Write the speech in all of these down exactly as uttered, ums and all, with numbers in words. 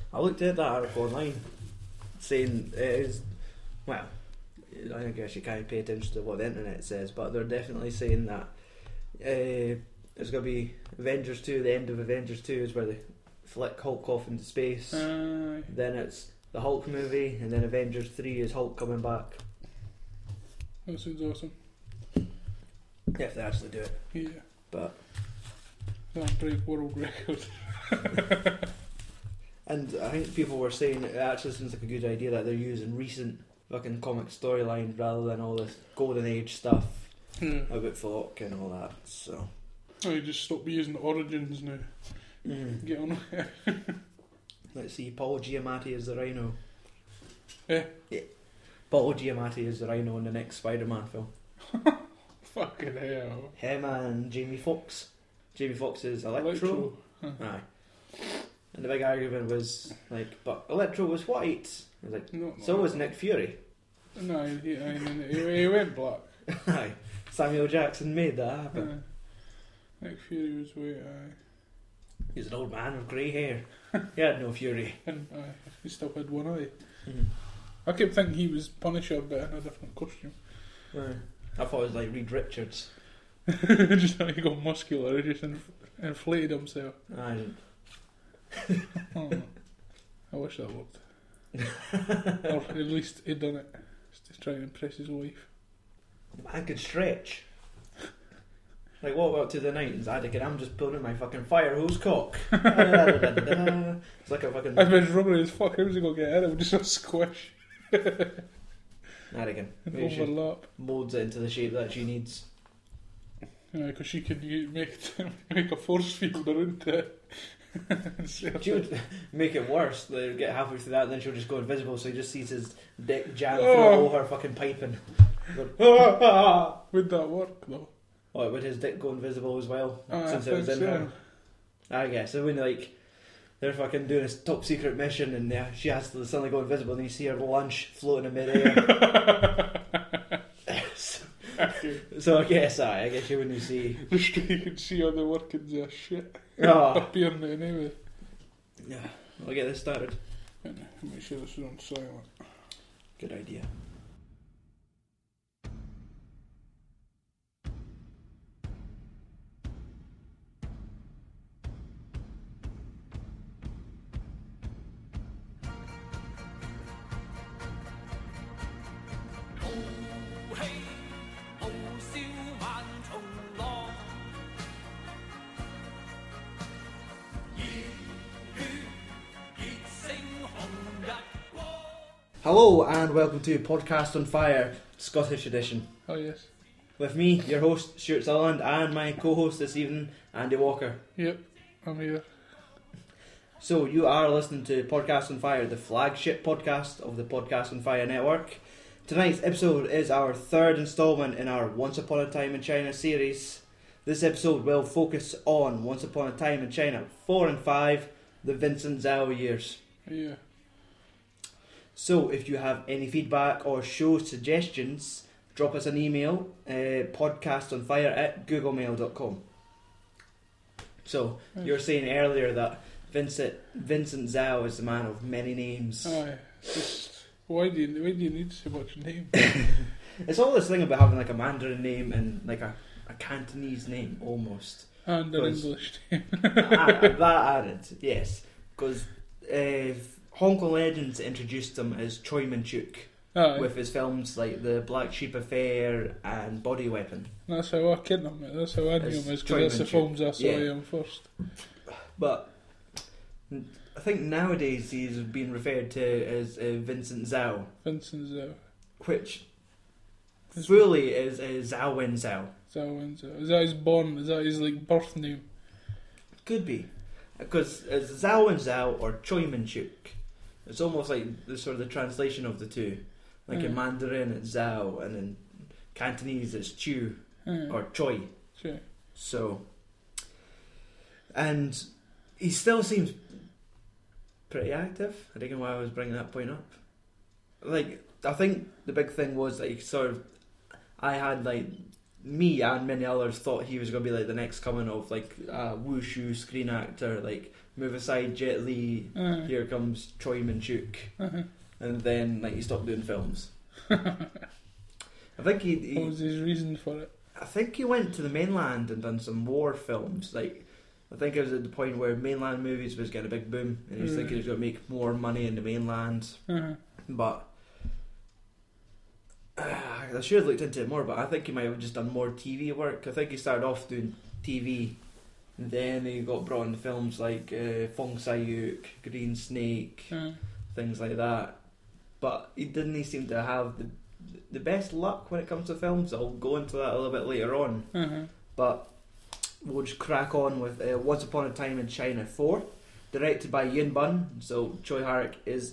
I looked at that article online saying it is, well, I guess you can't pay attention to what the internet says, but they're definitely saying that uh, it's going to be Avengers two, the end of Avengers two is where they flick Hulk off into space. Uh, Then it's the Hulk movie, and then Avengers three is Hulk coming back. that sounds awesome. If they actually do it. Yeah. But That break world record. And I think people were saying it actually seems like a good idea that they're using recent fucking comic storylines rather than all this Golden Age stuff Yeah. about Flock and all that. So Oh, you just stop using Origins now. mm. Get on with it. Let's see, Paul Giamatti is the Rhino. Eh? Yeah. Paul Giamatti is the Rhino in the next Spider-Man film. Fucking hell. Him and Jamie Foxx. Jamie Foxx is Electro. Electro. Huh. Aye. And the big argument was like, but Electro was white. I was like, Not so like was that. Nick Fury. No, he, I mean, he, he went black. Aye. Samuel Jackson made that happen. Uh, Nick Fury was way, aye. He's an old man with grey hair. He had no fury. And aye, he still had one eye. Mm. I kept thinking he was Punisher, but in a different costume. Right. I thought it was like Reed Richards. Just how he got muscular, he just inf- inflated himself. I didn't. Oh, I wish that worked. Or at least he'd done it. Just to try and impress his wife. Man could stretch. Like, what about to the nineties? I think I'm just pulling my fucking fire hose cock. It's like a fucking. I've been rubbery as fuck. How's he going to get in? It would just a squish I reckon. and Maybe she overlap. molds it into the shape that she needs. Yeah, because she could u- make make a force field around it. She would make it worse. They'll get halfway through that and then she'll just go invisible, so he just sees his dick jam Oh. through all her fucking piping. But, Would that work though? oh, would his dick go invisible as well? Oh, I since it was think in so. her? I guess. So when like they're fucking doing a top secret mission and uh, she has to suddenly go invisible and you see her lunch floating in midair. so, so I guess I, I guess you wouldn't see. Just so you can see all the workings of shit Oh. appearing anyway. Yeah, I'll get this started. And make sure this is on silent. Good idea. Hello and welcome to Podcast on Fire, Scottish edition. Oh yes. With me, your host, Stuart Sutherland, and my co-host this evening, Andy Walker. Yep, I'm here. So, you are listening to Podcast on Fire, the flagship podcast of the Podcast on Fire network. Tonight's episode is our third instalment in our Once Upon a Time in China series. This episode will focus on Once Upon a Time in China four and five, the Vincent Zhao years. Yeah. So, if you have any feedback or show suggestions, drop us an email, uh, podcastonfire at googlemail dot com. So, you were saying earlier that Vincent Vincent Zhao is the man of many names. Aye. Just why do you why do you need so much name? It's all this thing about having like a Mandarin name and like a, a Cantonese name almost. And an Because- English name. I, that added, yes, because uh, Hong Kong Legends introduced him as Choi Min-chuk Aye. with his films like The Black Sheep Affair and Body Weapon. That's how I kid him. That's how I knew It's him. Is Choi because that's the Min-chuk. films I saw Yeah. him first. But I think nowadays he's being referred to as uh, Vincent Zhao, Vincent Zhao. which His- fully is uh, Zhao Wen Zhao. Zhao Wen Zhao. Is that his born? Is that his like birth name? Could be. Because it's Zhao Wen Zhao or Choi Min-chuk. It's almost like the sort of the translation of the two. Like in Mm. Mandarin it's Zhao and in Cantonese it's Chu Aye. or Choi. Sure. So, and he still seems pretty active. I don't know why I was bringing that point up. Like, I think the big thing was that he sort of, I had like, me and many others thought he was going to be like the next coming of like a wushu screen actor, like move aside Jet Li, Uh, here comes Troy Manchuk, uh-huh. and then like he stopped doing films. I think he, he What was his reason for it? I think he went to the mainland and done some war films. Like, I think it was at the point where mainland movies was getting a big boom, and he's Mm. thinking he's going to make more money in the mainland. Uh-huh. But uh, I should have looked into it more. But I think he might have just done more T V work. I think he started off doing T V, and then he got brought into films like uh, Fong Sayuk, Green Snake, Uh, things like that. But he didn't seem to have the the best luck when it comes to films. I'll go into that a little bit later on. uh-huh. But we'll just crack on with uh, Once Upon a Time in China four, directed by Yuen Bun. So Choi Harik is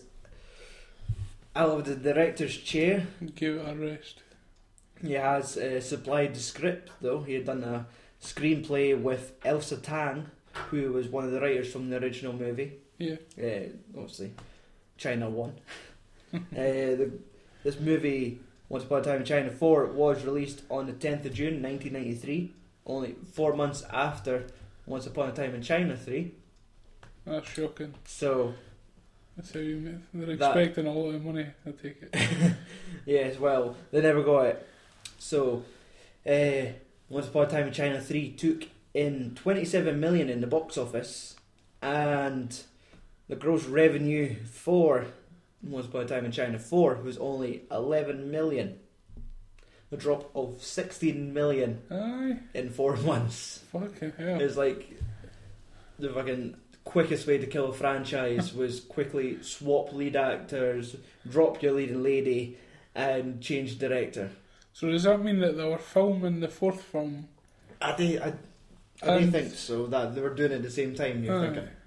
out of the director's chair. Give it a rest. He has uh, supplied the script, though. He had done a screenplay with Elsa Tang, who was one of the writers from the original movie. Yeah. Uh, obviously, China one. uh, the, this movie, Once Upon a Time in China four, was released on the tenth of June nineteen ninety-three, only four months after Once Upon a Time in China three. That's shocking. So, That's how you make. They're That- expecting a lot of money, I take it. yes, well, they never got it. So, uh, Once Upon a Time in China three took in twenty-seven million in the box office, and the gross revenue for Once Upon a Time in China four was only eleven million. A drop of sixteen million Aye. in four months. Fucking hell. It's like the fucking quickest way to kill a franchise was quickly swap lead actors, drop your leading lady, and change director. So does that mean that they were filming the fourth film? I do, I, I don't And- think so. That they were doing it at the same time. You're Aye. thinking.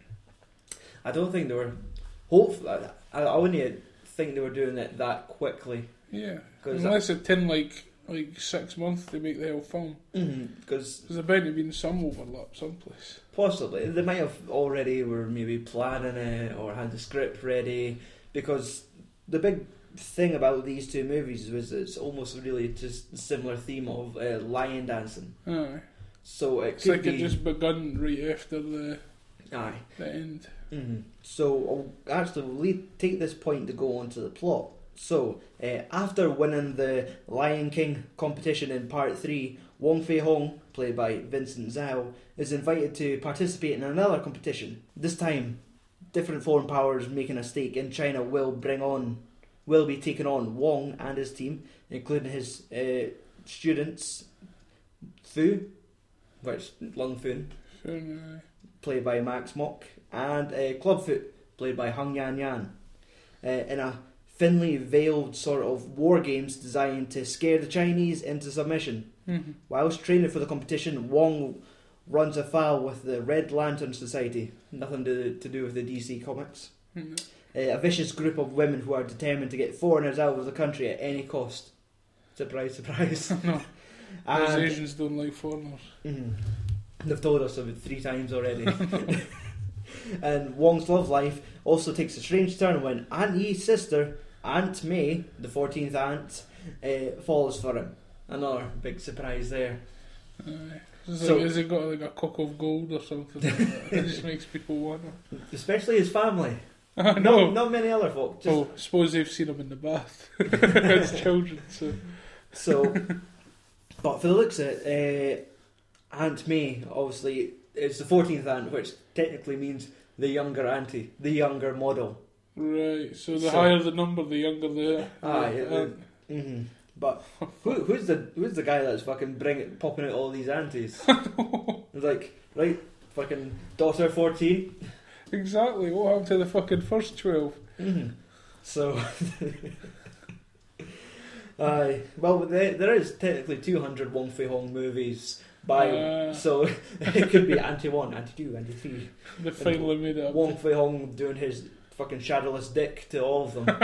I don't think they were. Hopefully, I, I wouldn't think they were doing it that quickly. Yeah. 'Cause Unless it took like like six months to make the whole film. Because There's about to been some overlap someplace. possibly they might have already were maybe planning it or had the script ready. Because the big thing about these two movies was it's almost really just a similar theme of uh, lion dancing. Aye. So it It's could like be it just begun right after the aye. the end. Mm-hmm. So I'll actually we'll lead, take this point to go on to the plot. So uh, after winning the Lion King competition in part three, Wong Fei Hong, played by Vincent Zhao, is invited to participate in another competition. This time, different foreign powers making a stake in China will bring on, will be taking on Wong and his team, including his uh, students, Fu, which Lung Fun, Fun, played by Max Mock, and uh, Clubfoot, played by Hung Yan Yan, uh, in a thinly veiled sort of war games designed to scare the Chinese into submission. uh, mm-hmm. Whilst training for the competition, Wong runs afoul with the Red Lantern Society, nothing to, to do with the D C comics, mm-hmm. uh, a vicious group of women who are determined to get foreigners out of the country at any cost. Surprise, surprise. No, those And- Asians don't like foreigners. Mhm. They've told us about three times already. And Wong's love life also takes a strange turn when Aunt Yi's sister, Aunt May, the fourteenth aunt, uh, falls for him. Another big surprise there. Aye. It's So- like, has he got like a cock of gold or something like that? It just makes people wonder. Especially his family. I No, know. not many other folk. Just, Oh, suppose they've seen him in the bath as children. So So, but for the looks of it, uh, Aunt May, obviously, it's the fourteenth aunt, which technically means the younger auntie, the younger model. right. So the So- higher the number, the younger the. Aye, the it- aunt. Mm-hmm. But who, who's the who's the guy that's fucking bring popping out all these aunties? It's like, right, fucking daughter fourteen. Exactly. What happened to the fucking first twelve? Mm-hmm. So, aye. Well, there, there is technically two hundred Wong Fei Hong movies by, Uh. so it could be Auntie One, Auntie Two, Auntie Three. They finally made it up. Wong Fei Hong doing his fucking shadowless dick to all of them.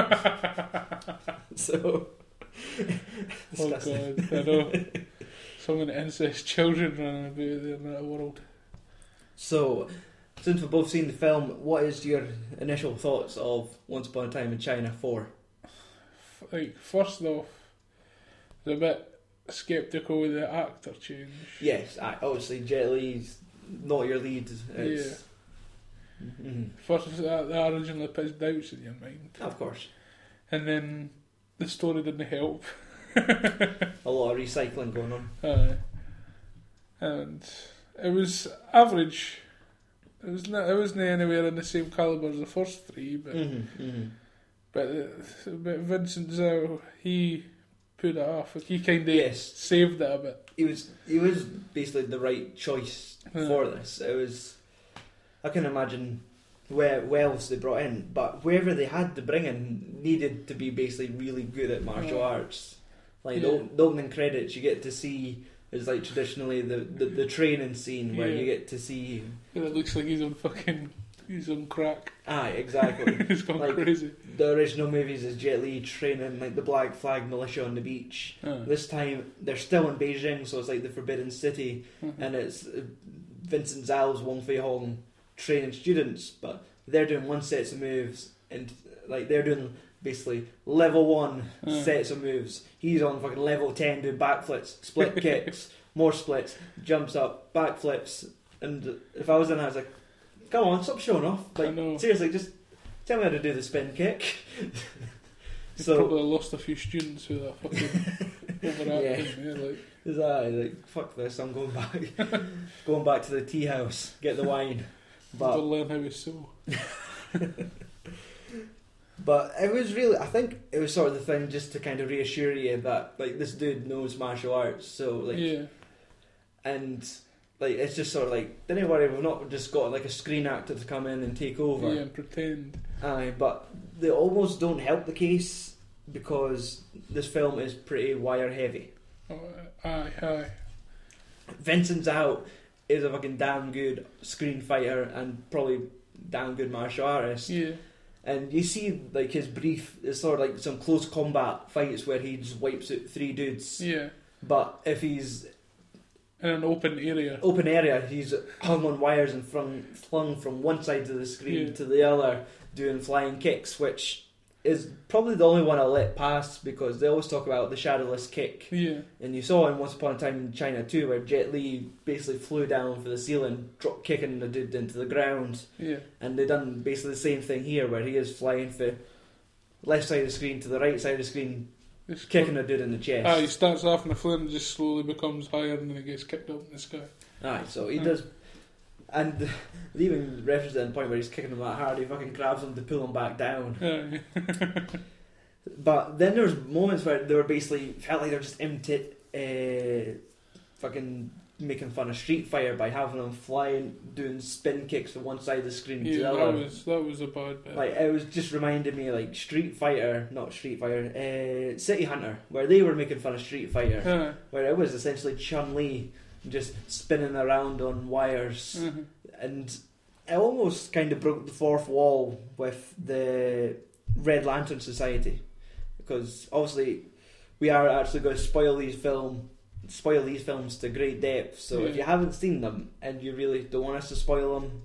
So, Oh disgusting. god, I know. Some of the incest children running about there in that world. So, since we've both seen the film, what is your initial thoughts of Once Upon a Time in China four? F- Like, first off, I was a bit sceptical with the actor change. Yes, I, obviously Jet Li's not your lead. It's, Mm-hmm. First, that, that originally pissed doubts in your mind. Of course. And then the story didn't help. A lot of recycling going on. Uh, and it was average. It was not. It wasn't anywhere in the same calibre as the first three, but Mm-hmm, mm-hmm. but, uh, but Vincent Zhao, he put it off. Like, he kind of Yes. saved it a bit. He was he was basically the right choice Yeah. for this. It was, I can imagine where who else they brought in, but whoever they had to bring in needed to be basically really good at martial Yeah. arts. Like Yeah. the, the opening credits you get to see is like traditionally the, the, the training scene where Yeah. you get to see. And it looks like he's on fucking. He's on crack. Aye, exactly. He's gone Like, crazy. The original movies is Jet Li training like the Black Flag militia on the beach. Uh, This time they're still in Beijing, so it's like the Forbidden City. uh-huh. And it's uh, Vincent Zhao's Wong Fei Hong training students, but they're doing one sets of moves, and like they're doing basically level one Uh. sets of moves. He's on fucking level ten doing backflips, split kicks, more splits, jumps up, backflips, and if I was in, I was like, "Come on, stop showing off! I Like know. seriously, just tell me how to do the spin kick." He's so probably lost a few students with that fucking overacting. Yeah. Like, is that like fuck this? I'm going back, going back to the tea house, get the wine. But to learn how to sew. But it was really, I think it was sort of the thing just to kind of reassure you that like this dude knows martial arts, so like, Yeah. and like it's just sort of like, don't worry, we've not just got like a screen actor to come in and take over. Yeah, and pretend. Aye, but they almost don't help the case because this film is pretty wire heavy. Oh, aye, aye. Vincent Zhao is a fucking damn good screen fighter and probably damn good martial artist. Yeah. And you see, like, his brief is sort of like some close combat fights where he just wipes out three dudes. Yeah. But if he's In an open area. open area, he's hung on wires and flung, flung from one side of the screen Yeah. to the other, doing flying kicks, which is probably the only one I'll let pass because they always talk about the shadowless kick. Yeah. And you saw in Once Upon a Time in China too, where Jet Li basically flew down for the ceiling, drop kicking the dude into the ground. Yeah. And they done basically the same thing here, where he is flying for left side of the screen to the right side of the screen, It's kicking a dude in the chest. Ah, he starts off in the flame and just slowly becomes higher and then he gets kicked up in the sky. Aye, so he Aye. does. And they even reference it at the point where he's kicking him that hard, he fucking grabs him to pull him back down. Aye. But then there's moments where they were basically felt like they were just imita- uh, fucking making fun of Street Fighter by having him flying, doing spin kicks from one side of the screen to the Yeah, that other. was that was a bad bit. Like it was just reminding me like Street Fighter, not Street Fighter, uh, City Hunter, where they were making fun of Street Fighter, Aye. where it was essentially Chun-Li just spinning around on wires, Uh-huh. and it almost kind of broke the fourth wall with the Red Lantern Society, because obviously we are actually going to spoil these film, spoil these films to great depth. So if Yeah. you haven't seen them and you really don't want us to spoil them,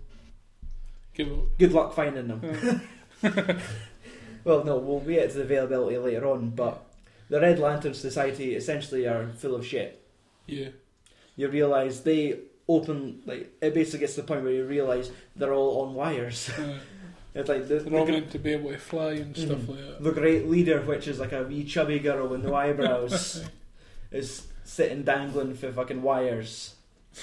Give up. good luck finding them. Aye. Well, no, we'll get to the availability later on, but the Red Lantern Society essentially are full of shit. Yeah. You realise they open, like, it basically gets to the point where you realise they're all on wires. Aye. It's like the, They're all the, meant to be able to fly and stuff Mhm. like that. the great leader, which is like a wee chubby girl with no eyebrows, is sitting dangling for fucking wires.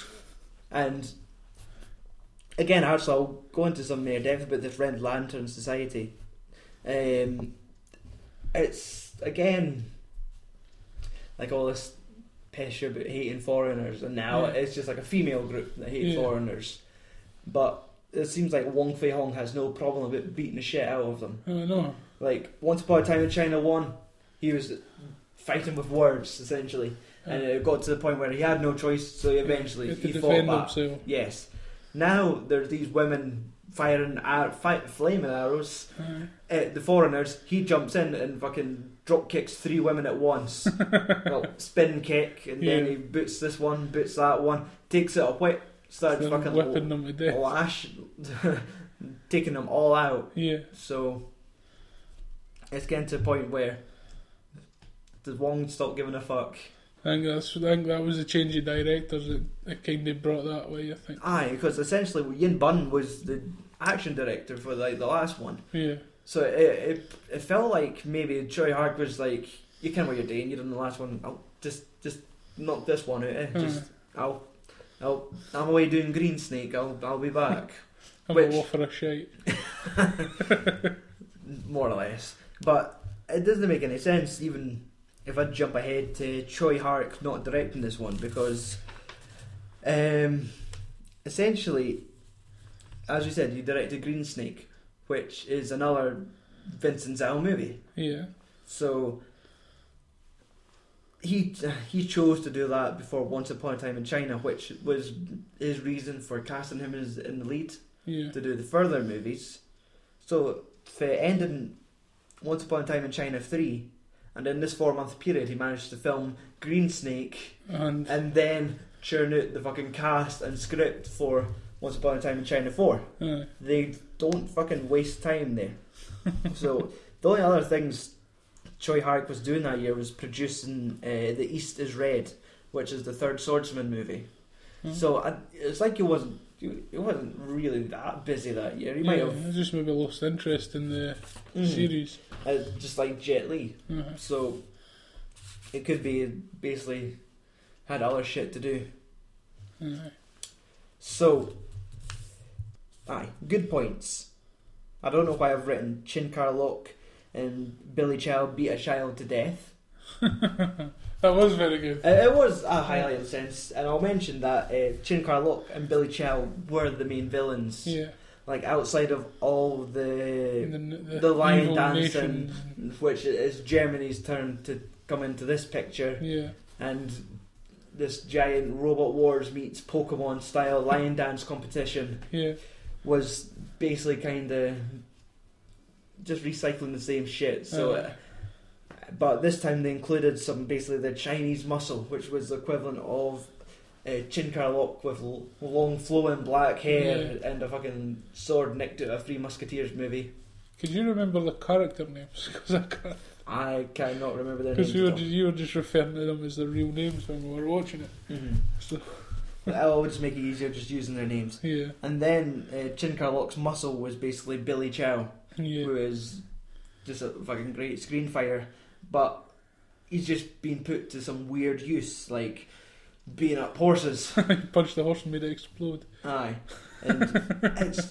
And again, actually, I'll go into some more depth about this Red Lantern Society. Um, it's again like all this pish about hating foreigners, and now Yeah. it's just like a female group that hate Yeah. foreigners. But it seems like Wong Fei Hong has no problem about beating the shit out of them. I know. Like Once Upon a Time in China one, he was fighting with words essentially, and it got to the point where he had no choice, so eventually He had to he fought defend back. himself. Yes. Now there's these women firing ar- fight, flaming arrows Aye. at the foreigners. He jumps in and fucking drop kicks three women at once. Well, spin kick, and then Yeah. he boots this one, boots that one, takes it a whip, starts Then fucking whipping them to death. lash, taking them all out. Yeah. So it's getting to a point where does Wong stop giving a fuck? I think that's. I think that was a change of directors that, that kind of brought that way. I think. Aye, because essentially Yin Bun was the action director for like the last one. Yeah. So it it, it felt like maybe Troy Hark was like, you can know what you're doing. You done the last one. I'll just just knock this one out. Eh? Just I'll I'll I'm away doing Green Snake. I'll I'll be back. I'm Which, a for a shite. more or less, but it doesn't make any sense even if I jump ahead to Troy Hark not directing this one, because um, essentially, as you said, you directed Green Snake, which is another Vincent Zhao movie. Yeah. So he he chose to do that before Once Upon a Time in China, which was his reason for casting him as in the lead. Yeah. To do the further movies. So for ending Once Upon a Time in China three, and in this four month period he managed to film Green Snake And, and then churn out the fucking cast and script for Once Upon a Time in China four. uh, They don't fucking waste time there. So the only other things Troy Hark was doing that year was producing uh, The East is Red, which is the third Swordsman movie. uh, So I, it's like he wasn't he wasn't really that busy that year. He yeah, might have I just maybe lost interest in the mm, series. uh, just like Jet Li. Uh, So it could be basically had other shit to do. uh, So, aye, good points. I don't know why I've written Chin Kar Lok and Billy Chow beat a child to death. that was very good. It, it was a highlight sense, and I'll mention that uh, Chin Kar Lok and Billy Chow were the main villains. Yeah. Like outside of all the The, the, the lion evil dancing, nations. which is Germany's turn to come into this picture, Yeah. and this giant Robot Wars meets Pokemon style lion dance competition Yeah. was basically kind of just recycling the same shit. So, Uh, but this time they included some basically the Chinese muscle, which was the equivalent of uh, Chin Kar Lok with l- long flowing black hair Yeah. and a fucking sword nicked out of a Three Musketeers movie. Could you remember the character names? Because I can't. I cannot remember their Because names. you were at all. you were just referring to them as their real names when we were watching it. Mhm. So I'll just make it easier just using their names. yeah. And then uh, Chin Kar Lok's muscle was basically Billy Chow, Yeah. who is just a fucking great screen fighter, but he's just been put to some weird use, like beating up horses. He punched the horse and made it explode. Aye, and it's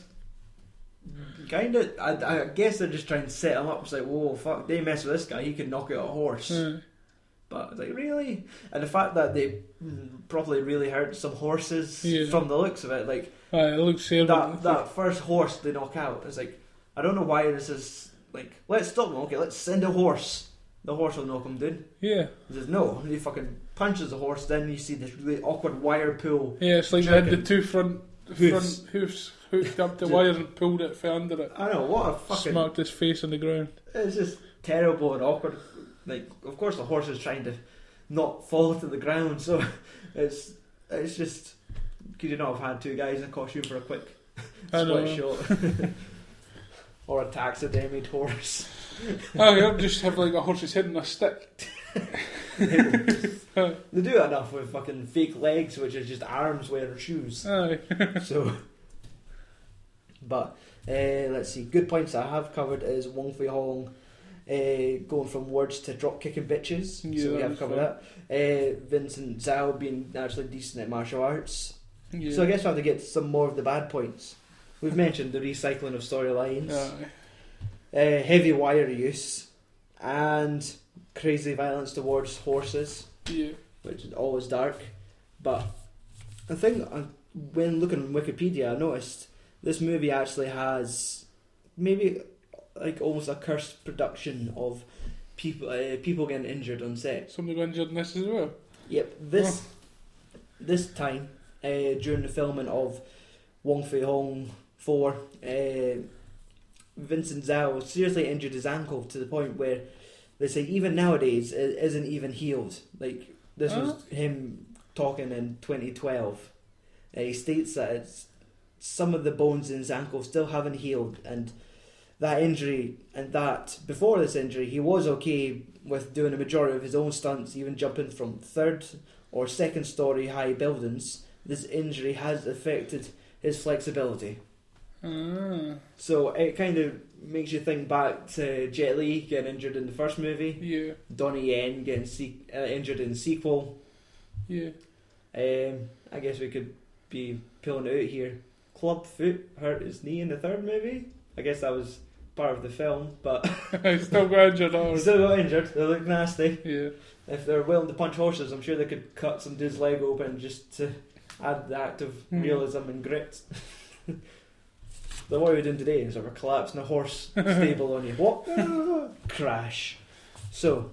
kind of. I, I guess they're just trying to set him up. It's like, whoa, fuck! They mess with this guy, he could knock out a horse. Uh, But it's like, really? And the fact that they mm, probably really hurt some horses Yeah. from the looks of it, like aye, it looks terrible. that that first horse they knock out. It's like, I don't know why this is like, let's stop them. Okay, let's send a horse. The horse will knock him down. Yeah. He says no. He fucking punches the horse. Then you see this really awkward wire pull. Yeah, it's like they had the Jerking. two front Hoofs. front hoofs hooked up to Just- wire and pulled it from under it. I don't know what a fucking. Smacked his face on the ground. It's just terrible and awkward. Like, of course, the horse is trying to not fall to the ground. So it's it's just. Could you not have had two guys in a costume for a quick I know. split shot? Or a taxidermied horse. Oh, yeah, just have like a horse's head and a stick. They do it enough with fucking fake legs, which is just arms wearing shoes. Aye. So, but uh, let's see. Good points I have covered is Wong Fei Hong uh, going from words to drop kicking bitches. Yeah, so we that have was covered fun. that. Uh, Vincent Zhao being actually decent at martial arts. Yeah. So I guess we have to get some more of the bad points. We've mentioned the recycling of storylines, Aye. uh, heavy wire use, and crazy violence towards horses, Yeah. which is always dark. But the thing, uh, when looking on Wikipedia, I noticed this movie actually has maybe like almost a cursed production of people uh, people getting injured on set. Somebody got injured in this as well. Yep, this this time uh, during the filming of Wong Fei Hong four, uh, Vincent Zhao seriously injured his ankle to the point where they say even nowadays it isn't even healed. Like this Huh? was him talking in twenty twelve. Uh, he states that it's, some of the bones in his ankle still haven't healed, and that injury and that before this injury he was okay with doing a majority of his own stunts, even jumping from third or second story high buildings. This injury has affected his flexibility. Ah. So it kind of makes you think back to Jet Li getting injured in the first movie, Yeah. Donnie Yen getting se- uh, injured in the sequel. Yeah. Um, I guess we could be pulling it out here. Clubfoot hurt his knee in the third movie. I guess that was part of the film, but I still got injured he hard. still got injured. They look nasty. Yeah. If they're willing to punch horses, I'm sure they could cut some dude's leg open just to add the act of Hmm. realism and grit. So what are we doing today? Is we're collapsing a horse stable on you. What? Crash. So,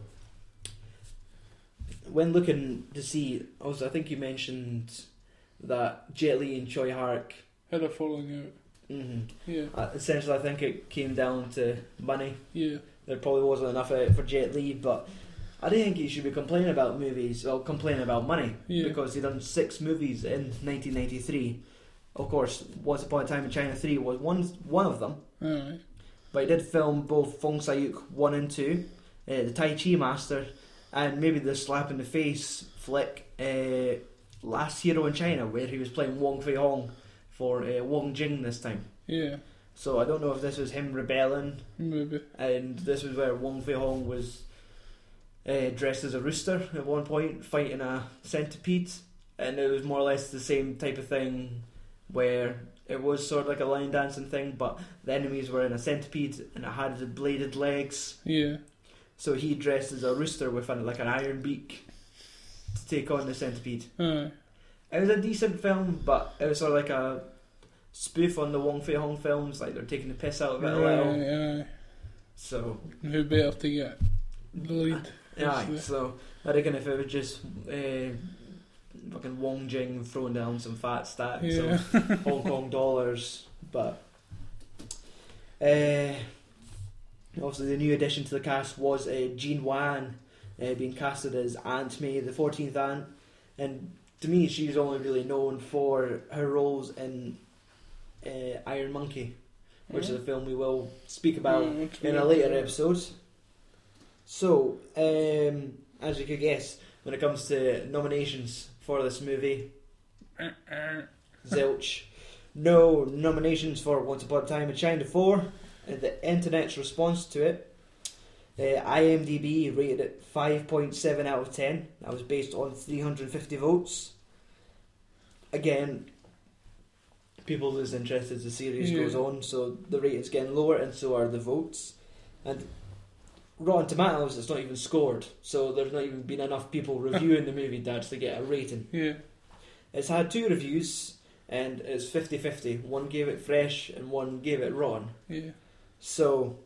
when looking to see, also I think you mentioned that Jet Li and Choi Hark, Had a falling out. mm-hmm, Yeah. uh, essentially I think it came down to money. Yeah. There probably wasn't enough of it for Jet Li, but I don't think he should be complaining about movies, or complaining about money, Yeah. because he done six movies in nineteen ninety-three. Of course, Once Upon a Time in China three was one one of them, Alright. but he did film both Fong Sayuk one and two, uh, The Tai Chi Master, and maybe the slap in the face flick, uh, Last Hero in China, where he was playing Wong Fei Hong for uh, Wong Jing this time. Yeah. So I don't know if this was him rebelling, Maybe. and this was where Wong Fei Hong was uh, dressed as a rooster at one point, fighting a centipede, and it was more or less the same type of thing, where it was sort of like a line dancing thing, but the enemies were in a centipede and it had the bladed legs. Yeah. So he dressed as a rooster with an, like an iron beak to take on the centipede. Aye. It was a decent film, but it was sort of like a spoof on the Wong Fei Hong films, like they're taking the piss out of it a little. Aye, aye. So Who better to get the lead? Aye, the- so I reckon if it was just uh, fucking Wong Jing throwing down some fat stacks Yeah. of Hong Kong dollars, but uh, obviously the new addition to the cast was uh, Jean Wan, uh, being casted as Aunt May, the fourteenth aunt, and to me she's only really known for her roles in uh, Iron Monkey, which is a film we will speak about Yeah, what's in a weird. later episode. So, um, as you could guess, when it comes to nominations for this movie, Uh-uh. zilch. No nominations for Once Upon a Time in China four. Uh, the internet's response to it, uh, IMDb rated it five point seven out of ten. That was based on three hundred fifty votes. Again, people lose interest as the series Yeah. goes on, so the rating's getting lower, and so are the votes. And Rotten Tomatoes, it's not even scored, so there's not even been enough people reviewing the movie to actually get a rating. Yeah. It's had two reviews, and it's fifty-fifty. One gave it fresh, and one gave it rotten. Yeah. So,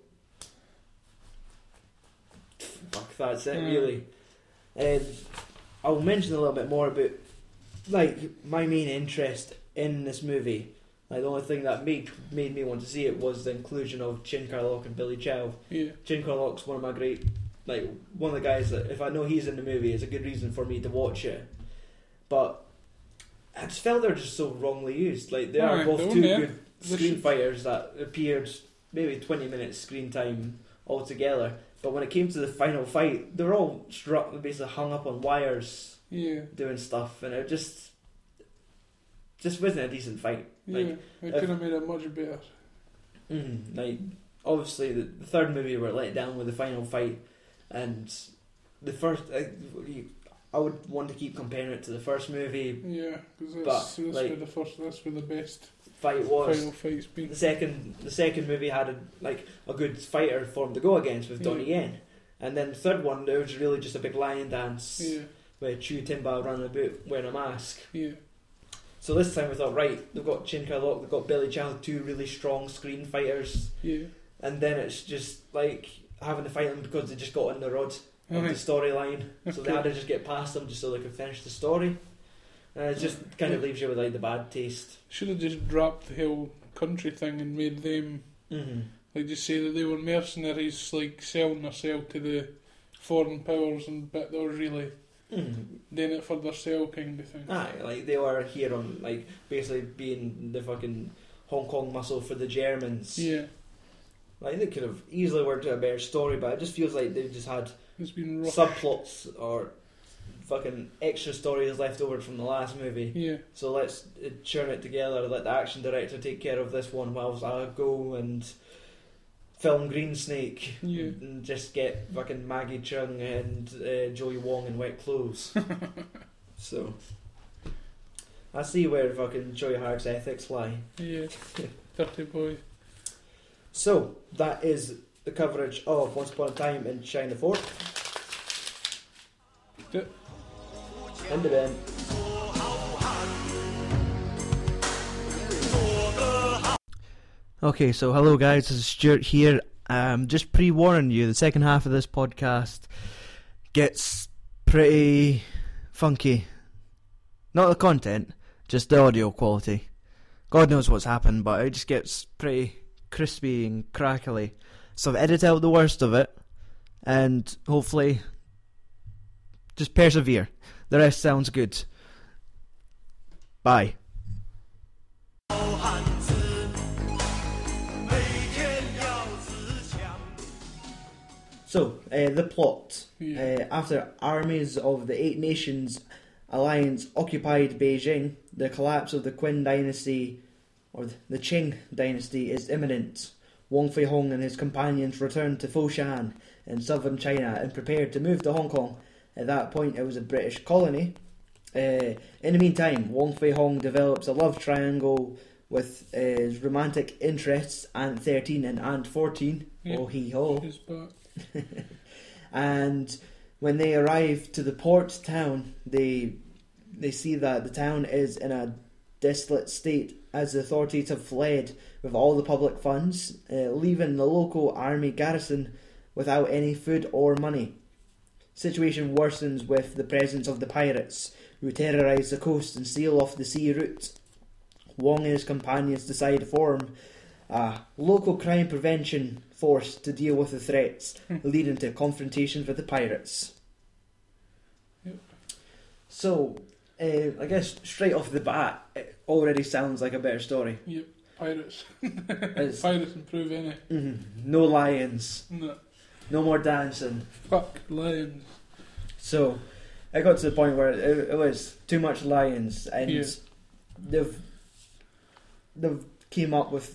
fuck, that's it, Mm. really. And I'll mention a little bit more about, like, my main interest in this movie. Like, the only thing that made made me want to see it was the inclusion of Chin Carlock and Billy Chow. Yeah. Chin Carlock's one of my great, like, one of the guys that if I know he's in the movie, it's a good reason for me to watch it. But I just felt they're just so wrongly used. Like, they are Aye, both they two were, yeah. good They screen should- fighters that appeared maybe twenty minutes screen time altogether. But when it came to the final fight, they were all struck, basically hung up on wires Yeah. doing stuff, and it just just wasn't a decent fight. Like, Yeah. They if- could have made it much better. Mm, like, obviously, the, the third movie were let down with the final fight, and the first, I, I would want to keep comparing it to the first movie Yeah. Because But, that's, that's like- where the first, that's where the best fight was. final fight's been. The second, the second movie had a, like a good fighter for him to go against with Donnie Yeah. Yen, and then the third one there was really just a big lion dance Yeah. with Chu Timba running about wearing a mask. Yeah. So this time we thought, right, they've got Chin Carlock, they've got Billy Chow, two really strong screen fighters. Yeah. And then it's just like having to fight them because they just got in the rod of the Aye. storyline. So they Okay. had to just get past them just so they could finish the story. And it just kind of leaves you with like the bad taste. Should have just dropped the whole country thing and made them Mm-hmm. like just say that they were mercenaries, like selling themselves to the foreign powers, and but they were really Mm-hmm. doing it for themselves, kind of thing. Aye, like they were here on like basically being the fucking Hong Kong muscle for the Germans. Yeah, Like they could have easily worked out a better story, but it just feels like they just had it's been rough. subplots or fucking extra stories left over from the last movie. Yeah. So let's uh, churn it together. Let the action director take care of this one whilst I go and film Green Snake. Yeah. And just get fucking Maggie Chung and uh, Joey Wong in wet clothes. So I see where fucking Joey Hart's ethics lie. Yeah. Dirty boy. So that is the coverage of Once Upon a Time in China Fort. Yeah. In the bin. Okay, so hello guys, this is Stuart here. Um, just pre-warning you, the second half of this podcast gets pretty funky. Not the content, just the audio quality. God knows what's happened, but it just gets pretty crispy and crackly. So I've edited out the worst of it, and hopefully just persevere. The rest sounds good. Bye. So, uh, the plot. Yeah. Uh, after armies of the Eight Nations Alliance occupied Beijing, the collapse of the Qin dynasty, or the Qing dynasty, is imminent. Wong Fei Hong and his companions returned to Foshan in southern China and prepared to move to Hong Kong. At that point, it was a British colony. Uh, in the meantime, Wong Fei Hong develops a love triangle with uh, his romantic interests, Aunt thirteen and Aunt fourteen. Yeah. Oh, hee ho. She's back. And when they arrive to the port town, they they see that the town is in a desolate state as the authorities have fled with all the public funds, uh, leaving the local army garrison without any food or money. Situation worsens with the presence of the pirates, who terrorise the coast and seal off the sea route. Wong and his companions decide to form a local crime prevention force to deal with the threats, leading to confrontations with the pirates. Yep. So, uh, I guess straight off the bat, it already sounds like a better story. Yep. Pirates. It's- Pirates improve any. Mhm. No lions, No. no more dancing. Fuck lions. So, it got to the point where it, it was too much lions, and Yeah. they've they've came up with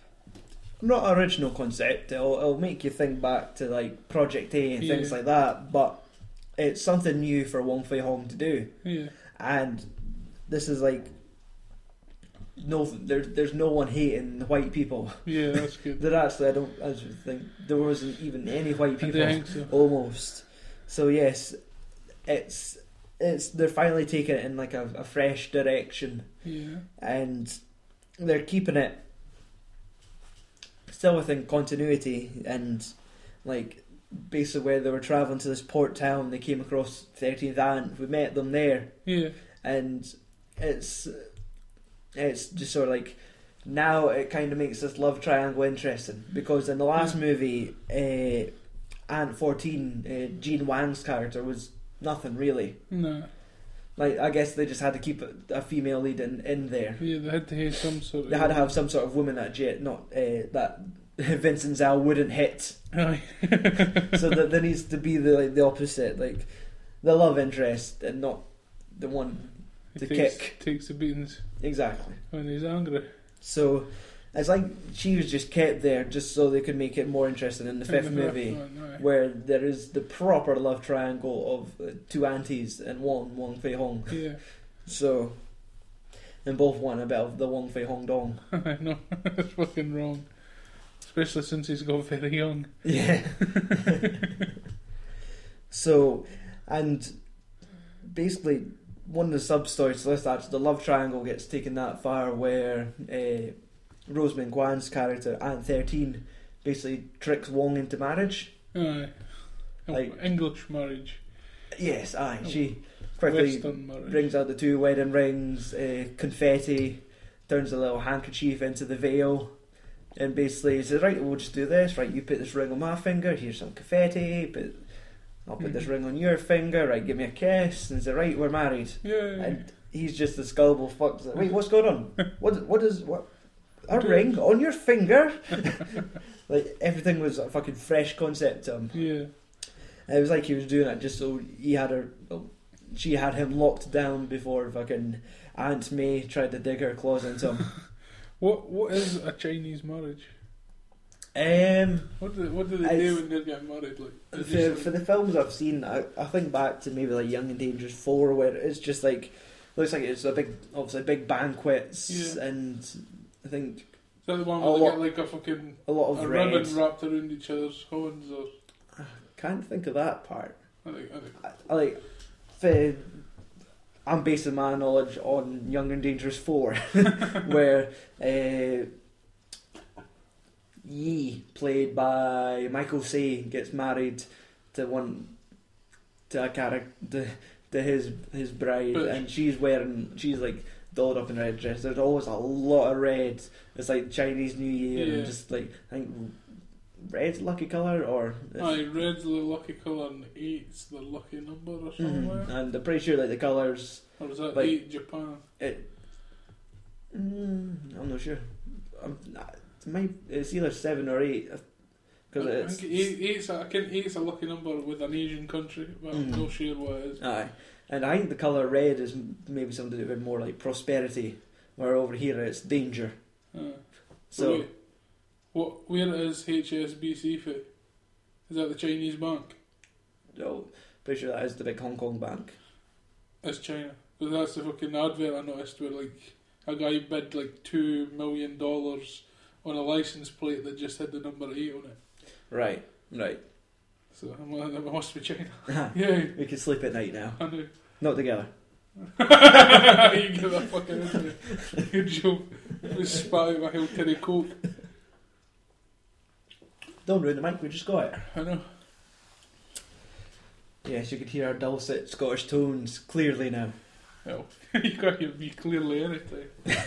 not original concept. It'll, it'll make you think back to like Project A and things Yeah. like that, but it's something new for Wong Fei Hong to do, Yeah. and this is like no, there, there's no one hating the white people. Yeah, that's good. There actually, I don't, I just think there wasn't even any white I people. think so. Almost. So yes, it's it's they're finally taking it in like a, a fresh direction, Yeah. and they're keeping it still within continuity, and like basically where they were travelling to this port town, they came across thirteenth Aunt. We met them there, Yeah. and it's it's just sort of like now it kind of makes this love triangle interesting, because in the last movie, uh, Aunt fourteen, uh, Jean Wang's character was nothing really. No. Like, I guess they just had to keep a, a female lead in, in there. Yeah, they had to have some sort of. They had to have some sort of woman that jet, not uh, that Vincent Zhao wouldn't hit. Aye. So that there needs to be the like the opposite, like the love interest, and not the one He to takes, kick. takes the beatings Exactly. when he's angry. So it's like she was just kept there just so they could make it more interesting in the fifth In the movie, one, aye. where there is the proper love triangle of uh, two aunties and one Wong Fei Hong. Yeah. So, and both want a bit of the Wong Fei Hong dong. I know. It's fucking wrong. Especially since he's got very young. Yeah. So, and basically, one of the sub stories to this, actually, the love triangle gets taken that far where uh, Rosamund Kwan's character, Aunt thirteen, basically tricks Wong into marriage. Aye. Oh, Like- English marriage. Yes, aye. Oh, She quickly Western marriage. brings out the two wedding rings, uh, confetti, turns a little handkerchief into the veil, and basically says, right, we'll just do this, right, you put this ring on my finger, here's some confetti, put, I'll put this Mhm. ring on your finger, right, give me a kiss, and say, right, we're married. Yeah. yeah. And he's just a gullible fuck. He's like, wait, what's going on? What, what is, what, a Dude. ring on your finger? Like, everything was a fucking fresh concept to him. yeah. And it was like he was doing it just so he had a, well, she had him locked down before fucking Aunt May tried to dig her claws into him. What What is a Chinese marriage? Um, What do What do they do when they're getting married? Like for, like, for the films I've seen, I, I think back to maybe like Young and Dangerous four, where it's just like looks like it's a big, obviously big banquets, Yeah. and I think is that the one a where they lot- get like a fucking a lot of a red. ribbon wrapped around each other's horns? Or Can't think of that part. I think I think I, I like. For, I'm basing my knowledge on Young and Dangerous four, where uh, Yi, played by Michael Say, gets married to one to a character to, to his his bride, But- and she's wearing she's like dolled up in a red dress. There's always a lot of red. It's like Chinese New Year, Yeah. and just like I think red's lucky colour, or aye, red's the lucky colour and eight's the lucky number or something Mhm. like that. and I'm pretty sure like the colours. Or is that like- eight Japan? It, mm, I'm not sure. I'm, it might, it's either seven or eight. Because I it's. think eight, eight's a, I think eight's a lucky number with an Asian country, but I'm Mhm. not sure what it is. Aye. And I think the colour red is m- maybe something to do with more like prosperity, where over here it's danger. Uh, So, wait, what? Where is H S B C for? Is that the Chinese bank? no, pretty sure that is the big Hong Kong bank. It's China. Because that's the fucking advert I noticed where like a guy bid like two million dollars on a license plate that just had the number eight on it. Right, right. So I'm like, that must be China. Yeah, We can sleep at night now. I know. Not together. You get that fucking into it. Good joke. We spat out my whole tin of coke. Don't ruin the mic, we just got it. I know. Yes, you could hear our dulcet Scottish tones clearly now. Well, you can't hear me clearly anytime.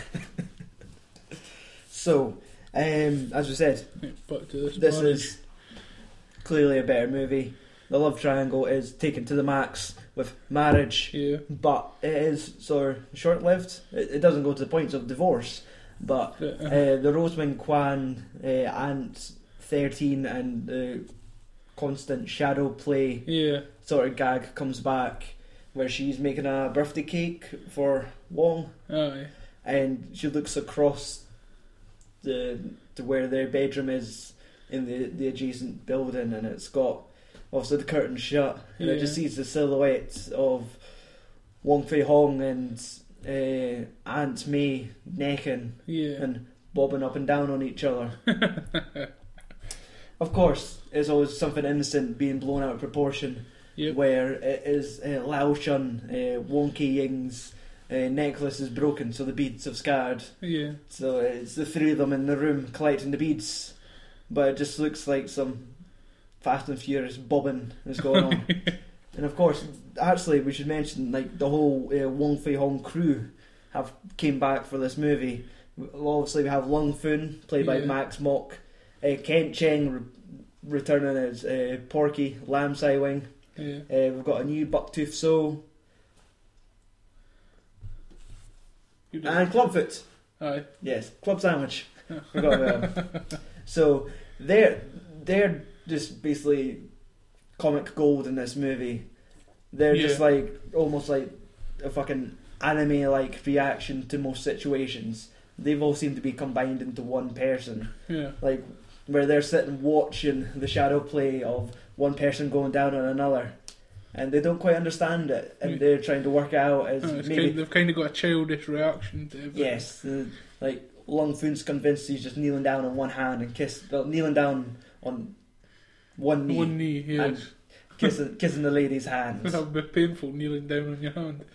So, um, as we said, Right, back to this. this marriage. is clearly a better movie. The love triangle is taken to the max with marriage, Yeah. but it is sort of short-lived. It, it doesn't go to the points of divorce, but But, uh, uh, the Rosamund Kwan, uh, Aunt thirteen, and the constant shadow play yeah. sort of gag comes back, where she's making a birthday cake for Wong, Aye. and she looks across the to where their bedroom is in the the adjacent building, and it's got obviously the curtain shut, and it just Yeah. sees the silhouette of Wong Fei Hong and uh, Aunt May necking Yeah. and bobbing up and down on each other. Of course, it's always something innocent being blown out of proportion. Yep. Where it is uh, Lao Shun, uh, Wong Kei Ying's uh, necklace is broken, so the beads have scattered. Yeah. So it's the three of them in the room collecting the beads, but it just looks like some Fast and Furious bobbing is going on. And of course, actually, we should mention like the whole uh, Wong Fei Hong crew have came back for this movie. Obviously, we have Lung Fun, played by Yeah. Max Mock, uh, Kent Cheng re- returning as uh, Porky Lam Sai Wing. Yeah. Uh, we've got a new Bucktooth Soul You do. and Clubfoot. Aye. Yes, Club Sandwich. Forgot about them. So they're they're just basically comic gold in this movie. They're just Yeah. like almost like a fucking anime like reaction to most situations. They've all seemed to be combined into one person. Yeah. Like where they're sitting watching the shadow play of one person going down on another, and they don't quite understand it, and Yeah. they're trying to work out as Oh, it's maybe kind, they've kind of got a childish reaction to everything. yes, uh, like Lung Fun's convinced he's just kneeling down on one hand and kiss, well, kneeling down on one knee, One knee, yes. and kissing kissing the lady's hands. That would be painful kneeling down on your hand.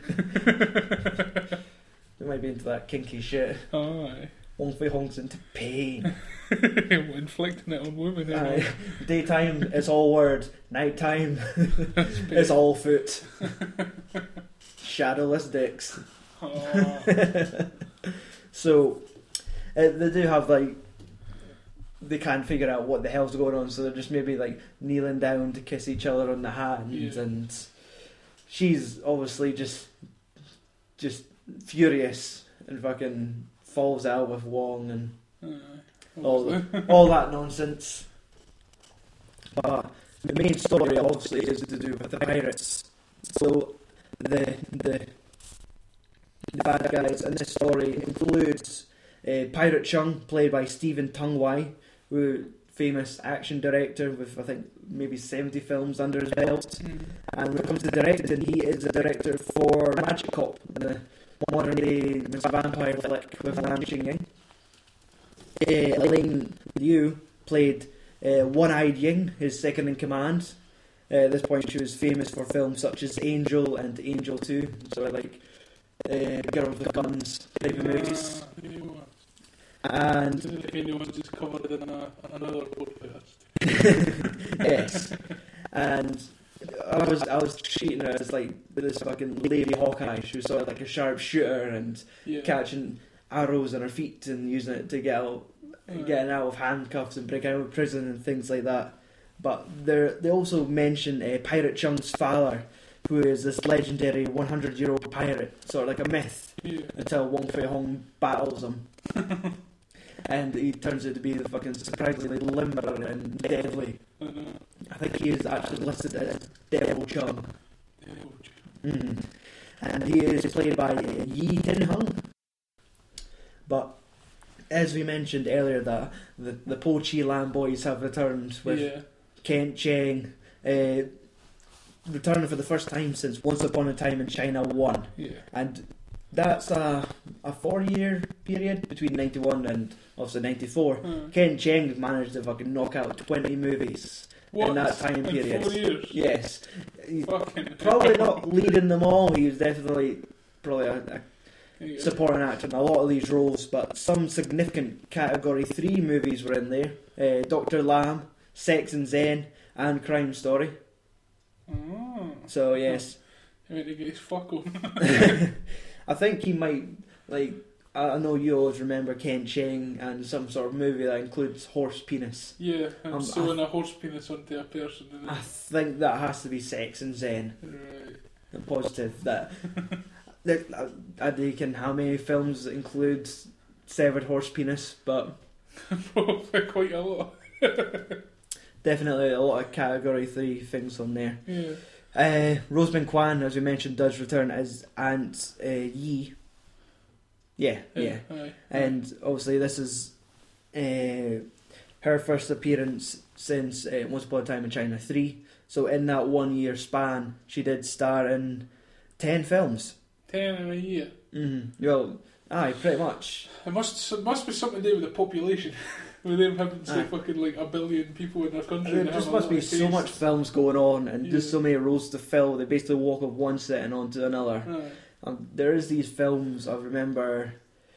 They might be into that kinky shit. Oh, aye. Wong Fei Hong's into pain. Inflicting it on women. Aye. Anyway. Daytime it's all word. Nighttime it's all foot. Shadowless dicks. Oh, So uh, they do have like they can't figure out what the hell's going on, so they're just maybe like kneeling down to kiss each other on the hands, Yeah. and she's obviously just just furious and fucking falls out with Wong and aye. all the, all that nonsense. But the main story obviously is to do with the pirates. So the the the bad guys in this story includes uh, Pirate Chung, played by Stephen Tung Wai, who famous action director with I think maybe seventy films under his belt. Mm. And when it comes to directing, he is the director for Magic Cop, the modern day vampire flick with Lam Ching Ying. Uh, Elaine Liu played uh, One-Eyed Ying, his second in command. Uh, at this point, she was famous for films such as Angel and Angel two, so like uh, Girl with Guns type of movies. Uh, you know, And the kind of ones just covered in a, another podcast. yes, and I was I was treating her as like this fucking Lady Hawkeye. She was sort of like a sharp shooter and Yeah. catching arrows on her feet and using it to get out, Right. getting out of handcuffs and breaking out of prison and things like that. But they they also mention uh, Pirate Chung's father, who is this legendary one hundred year old pirate, sort of like a myth, Yeah. until Wong Fei Hong battles him. And he turns out to be the fucking surprisingly limber and deadly. I know. I think he is actually listed as Devil Chung. Yeah. Mm. And he is played by uh, Yi Tin Hung. But as we mentioned earlier, that the the Po Chi Lam boys have returned with Yeah. Kent Cheng, uh, returning for the first time since Once Upon a Time in China one, Yeah. and that's a a four year period between ninety one and obviously ninety four. Uh, Ken Cheng managed to fucking knock out twenty movies what? in that time In period. four years? Yes, he's Fucking probably not leading them all. He was definitely probably a, a Yeah. supporting actor in a lot of these roles, but some significant Category three movies were in there. Uh, Doctor Lam, Sex and Zen, and Crime Story. Oh. So yes, He went to get his fuck on. I think he might like. I I know you always remember Ken Cheng and some sort of movie that includes horse penis. Yeah, I'm Um, sewing a horse penis onto a person. And I think that has to be Sex and Zen. Right. I'm positive that. that I, I reckon how many films include severed horse penis, but Probably quite a lot. definitely a lot of Category three things on there. Yeah. Uh, Rosamund Kwan, as we mentioned, does return as Aunt uh, Yi. Yeah, yeah. Aye. And obviously this is uh, her first appearance since uh, Once Upon a Time in China three. So in that one year span, she did star in ten films. Ten in a year. Mm-hmm. Well, aye, pretty much. It must it must be something to do with the population. With them having say Aye. fucking like a billion people in their country. There and just have a must lot be of so taste. much films going on and just Yeah. so many roles to fill. They basically walk off one setting onto another. Aye. Um, there is these films I remember.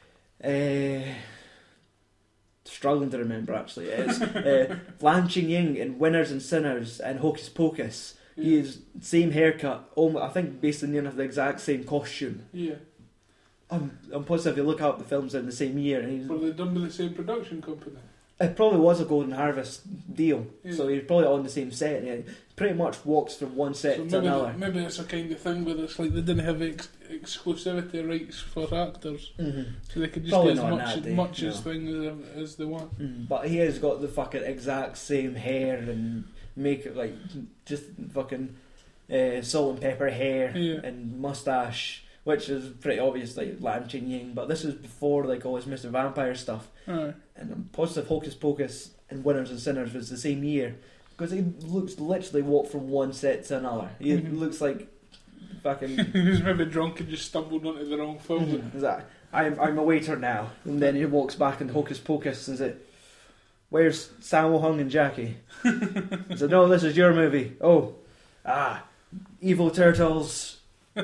Uh, struggling to remember actually. It's uh, Lam Ching Ying in Winners and Sinners and Hocus Pocus. He Yeah. is same haircut. Almost, I think basically near enough the exact same costume. Yeah. I'm, I'm positive if you look up the films in the same year, and he's, Were they done by the same production company? it probably was a Golden Harvest deal. Yeah. So he's probably on the same set. And he pretty much walks from one set So to maybe, another. maybe it's a kind of thing where it's like they didn't have ex- exclusivity rights for actors, Mm-hmm. so they could just Probably get as not much, that day, much no. as thing as, as they want. Mm, but he has got the fucking exact same hair and make it like just fucking uh, salt and pepper hair Yeah. and mustache, which is pretty obvious like Lam Ching Ying. But this was before like all his Mister Vampire stuff, Aye. and I'm positive Hocus Pocus and Winners and Sinners was the same year because he looks literally walk from one set to another. He Mhm. looks like fucking. He was maybe drunk and just stumbled onto the wrong film. Mhm. Is that, I'm I'm a waiter now, and then he walks back into Hocus Pocus and says, "Where's Sammo Hung and Jackie?" He said, "No, this is your movie." Oh, ah, evil turtles.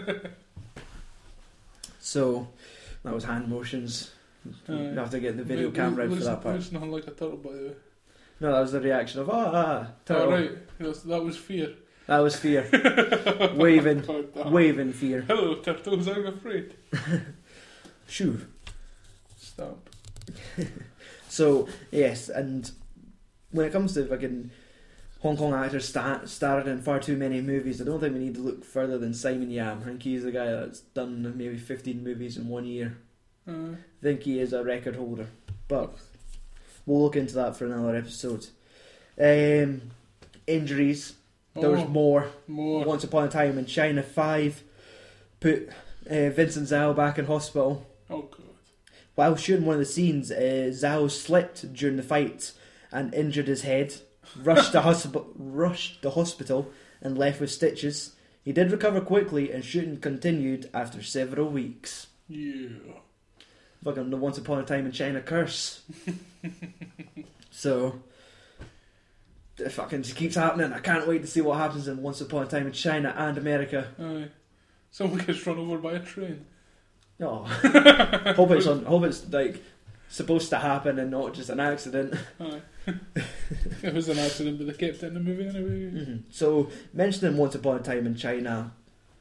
So that was hand motions. Aye. You have to get the video Look- camera out for looks- that part. Looks nothing like a turtle, by the way. No, that was the reaction of ah, ah turtle. Oh, right. That's, that was fear. That was fear, waving, God damn. waving fear. Hello, turtles, I'm afraid. Shoo. Stamp. So yes, and when it comes to fucking Hong Kong actors sta- starring in far too many movies, I don't think we need to look further than Simon Yam. I think he's the guy that's done maybe fifteen movies in one year. Uh, I think he is a record holder, but we'll look into that for another episode. Um, injuries. There was oh, more. more. Once Upon a Time in China five. put uh, Vincent Zhao back in hospital. Oh god. While shooting one of the scenes, uh, Zhao slipped during the fight and injured his head. Rushed to hosp- rushed to hospital and left with stitches. He did recover quickly, and shooting continued after several weeks. Yeah. Fucking the Once Upon a Time in China curse. So, it fucking just keeps happening. I can't wait to see what happens in Once Upon a Time in China and America. Aye. Someone gets run over by a train. Oh, hope it's on. Hope it's like supposed to happen and not just an accident. Aye. It was an accident, but they kept it in the movie anyway. Mm-hmm. So, mentioning Once Upon a Time in China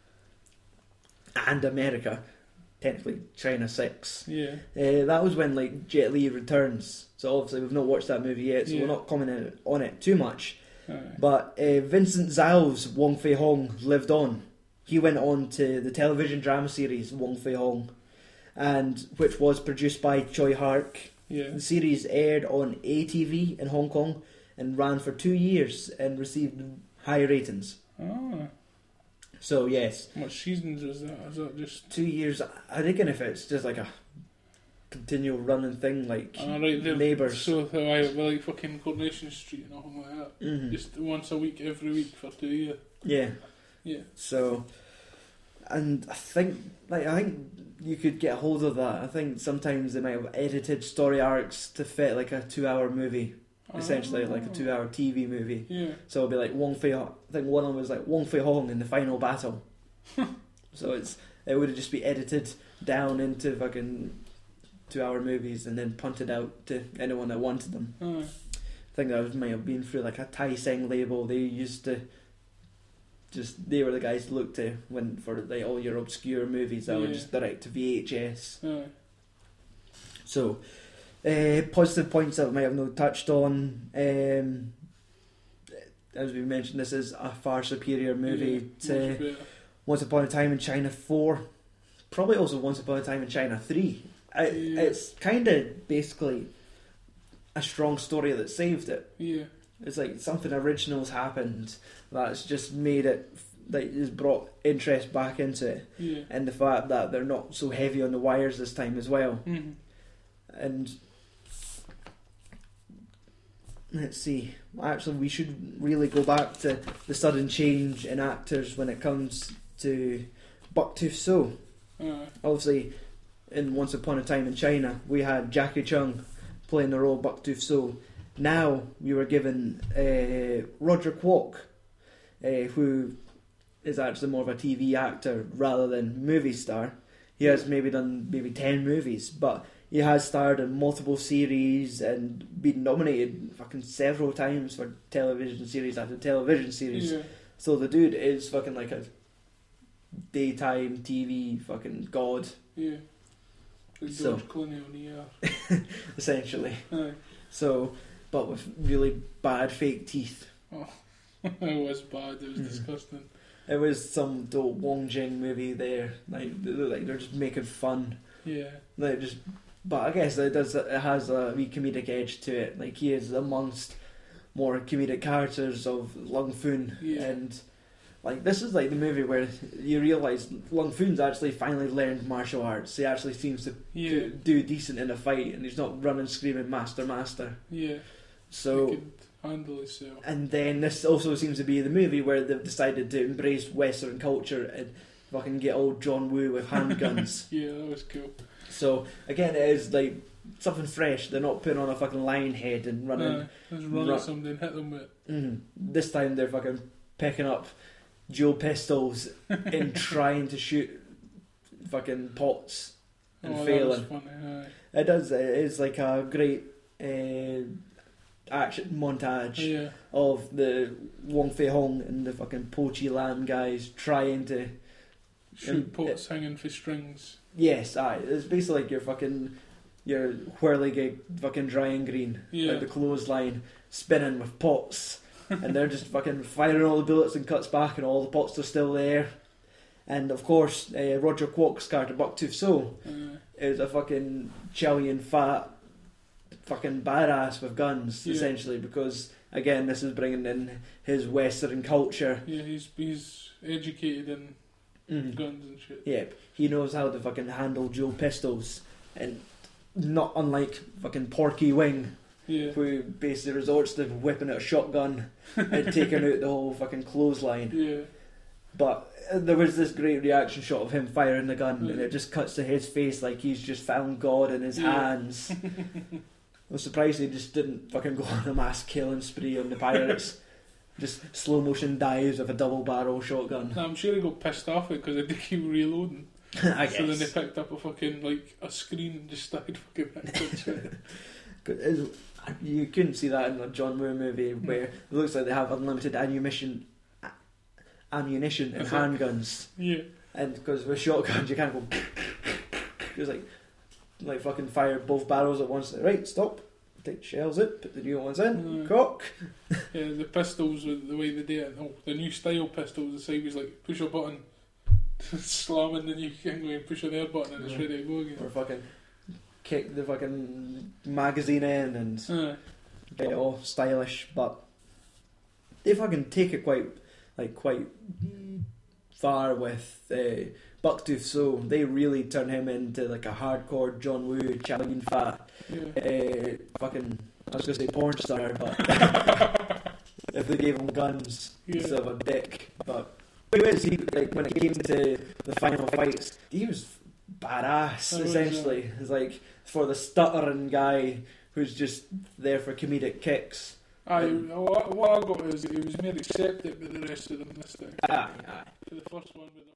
and America, technically China six. Yeah. Uh, that was when like Jet Li returns. So obviously we've not watched that movie yet, so Yeah. we're not commenting on it too much. Aye. But uh, Vincent Zhao's Wong Fei Hong lived on. He went on to the television drama series Wong Fei Hong, and which was produced by Choi Hark. Yeah. The series aired on A T V in Hong Kong and ran for two years and received high ratings. Ah. So yes, What seasons is that? Is that just... two years. I reckon if it's just like a continual running thing, like Ah, right, they're- Neighbours. So, I like fucking Coronation Street and all like that. Mhm. Just once a week, every week for two years. Yeah. Yeah. So, and I think, like, I think you could get hold of that. I think sometimes they might have edited story arcs to fit like a two-hour movie, essentially, like a Ah. two-hour T V movie. Yeah. So it'll be like Wong Fei. I think one of them was like Wong Fei Hong in the final battle. So it's it would have just be edited down into fucking two-hour movies and then punted out to anyone that wanted them. Aye. I think that was, might have been through like a Tai Seng label. They used to just they were the guys to look to when for like all your obscure movies that were Yeah. just direct to V H S. Aye. So uh, positive points that we might have not touched on. Um, as we mentioned, this is a far superior movie Yeah, to much better. Once Upon a Time in China four. Probably also Once Upon a Time in China three. It, Yeah. It's kind of basically a strong story that saved it. Yeah. It's like something original's happened that's just made it, like, just brought interest back into it. Yeah. And the fact that they're not so heavy on the wires this time as well. Mm-hmm. And let's see, actually we should really go back to the sudden change in actors when it comes to Buck Tooth So. Aye. Obviously, in Once Upon a Time in China, we had Jackie Chung playing the role of Buck Tooth So. Now we were given uh, Roger Kwok, uh, who is actually more of a T V actor rather than movie star. He has maybe done maybe ten movies, but he has starred in multiple series and been nominated fucking several times for television series after television series. Yeah. So the dude is fucking like a daytime T V fucking god, Yeah. Like So- George Clooney on E R. essentially. Aye. So, but with really bad fake teeth. It was bad. It was Mhm. disgusting. It was some dope Wong Jing movie there. Like, they look like they're just making fun. Yeah. Like just, but I guess it does. It has a wee comedic edge to it. Like he is amongst more comedic characters of Lung Foon, Yeah. and like this is like the movie where you realise Lung Foon's actually finally learned martial arts. He actually seems to Yeah. do, do decent in a fight, and he's not running screaming "Master, Master." Yeah. So. He could handle himself. And then this also seems to be the movie where they've decided to embrace Western culture and fucking get old John Woo with handguns. Yeah, that was cool. So again, it is like something fresh. They're not putting on a fucking lion head and running. Aye. Just run Run- at somebody and hit them with it. Mm. This time they're fucking picking up dual pistols and trying to shoot fucking pots and Oh, failing. that was funny. Aye. It does. It is like a great uh, action montage. Yeah. Of the Wong Fei Hong and the fucking Po Chi Lam guys trying to. Shoot Um, pots hanging for strings. Yes, aye. It's basically like your fucking. Your whirligig fucking drying green. Yeah. Like the clothesline spinning with pots. And they're just fucking firing all the bullets and cuts back and all the pots are still there. And of course, uh, Roger Kwok's character, Buck Tooth So, Aye. is a fucking Chilean fat fucking badass with guns, Yeah. essentially, because again, this is bringing in his Western culture. Yeah, he's he's educated in Mhm. guns and shit. Yeah, he knows how to fucking handle dual pistols, and not unlike fucking Porky Wing, Yeah. who basically resorts to whipping out a shotgun and taking out the whole fucking clothesline. Yeah. But uh, there was this great reaction shot of him firing the gun, and Yeah. it just cuts to his face like he's just found God in his Yeah. hands. I'm surprised he just didn't fucking go on a mass killing spree on the pirates. Just slow motion dives with a double barrel shotgun. I'm sure he got pissed off it because they did keep reloading. I So then they guess. picked up a fucking, like, a screen and just started fucking hitting it. You couldn't see that in a John Woo movie where it looks like they have unlimited ammunition, ammunition and That's like- handguns. Yeah. And because with shotguns you can't go just like like fucking fire both barrels at once. Right, stop. Take shells out, put the new ones in, Mm. cock. Yeah, the pistols, with the way they do it, oh, the new style pistols, the side was like, push a button, slam and then you can go and push another button and it's Yeah. ready to go again. Or fucking kick the fucking magazine in and Uh, get it all stylish, but they fucking take it quite like quite far with uh, Bucktooth, so they really turn him into like a hardcore John Woo, Chow Yun Fat, yeah. uh, fucking I was gonna say porn star, but if they gave him guns Yeah. instead of a dick. But anyways, he like when it came to the final fights, he was badass. Oh, Essentially, it's like for the stuttering guy who's just there for comedic kicks. Aye, what, what I got is it was more accepted by the rest of them this time. Aye, aye. For the first one with the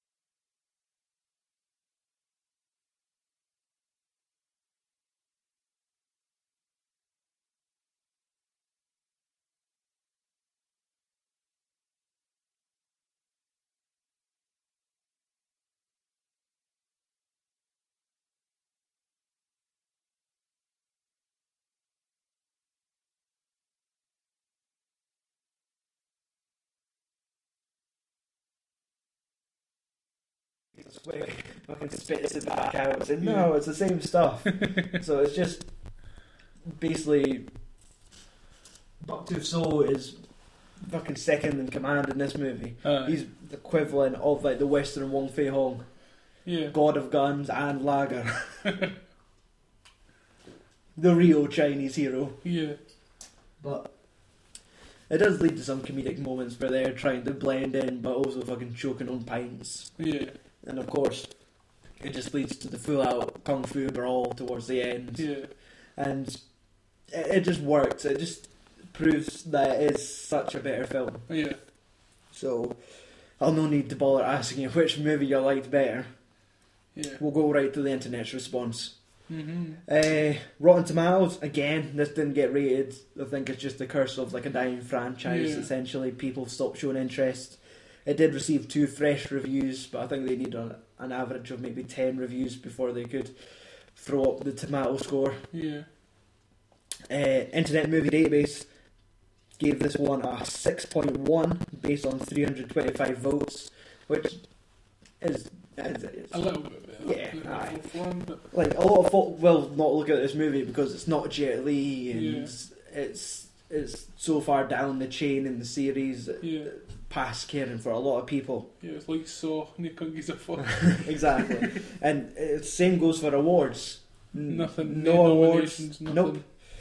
Fucking spits it back out and said, no, it's the same stuff. So it's just basically Bucktooth Soul is fucking second in command in this movie. Aye. He's the equivalent of like the Western Wong Fei Hong, Yeah. god of guns and lager. The real Chinese hero. Yeah. But it does lead to some comedic moments where they're trying to blend in but also fucking choking on pints. Yeah. And of course, it just leads to the full out kung fu brawl towards the end. Yeah. And it, it just works. It just proves that it is such a better film. Yeah. So, I'll no need to bother asking you which movie you liked better. Yeah. We'll go right to the internet's response. Mm-hmm. Uh, Rotten Tomatoes, again, this didn't get rated. I think it's just the curse of like a dying franchise. Yeah. Essentially, people stopped showing interest. It did receive two fresh reviews, but I think they need an, an average of maybe ten reviews before they could throw up the tomato score. Yeah. Uh, Internet Movie Database gave this one a six point one based on three hundred twenty-five votes, which is, is, is A little bit better. Yeah, than the aye. fourth one, but like a lot of folk will not look at this movie because it's not Jet Li and Yeah. it's it's so far down the chain in the series, yeah. past caring for a lot of people. Yeah, it's like Saw, and you can't give a fuck. Exactly, and uh, same goes for awards. N- Nothing. no awards. nominations, Nothing. Nope.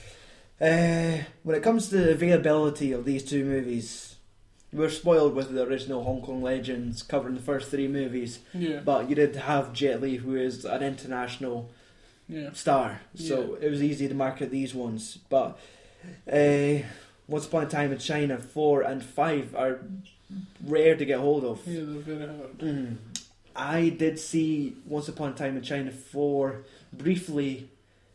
Uh, when it comes to the availability of these two movies, we're spoiled with the original Hong Kong Legends covering the first three movies, Yeah. but you did have Jet Li, who is an international Yeah. star, so it was easy to market these ones. But uh, Once Upon a Time in China four and five are rare to get hold of. Yeah, they're very hard. Mm. I did see Once Upon a Time in China four briefly,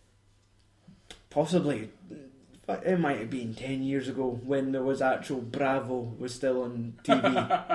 possibly, it might have been ten years ago when there was actual Bravo was still on T V.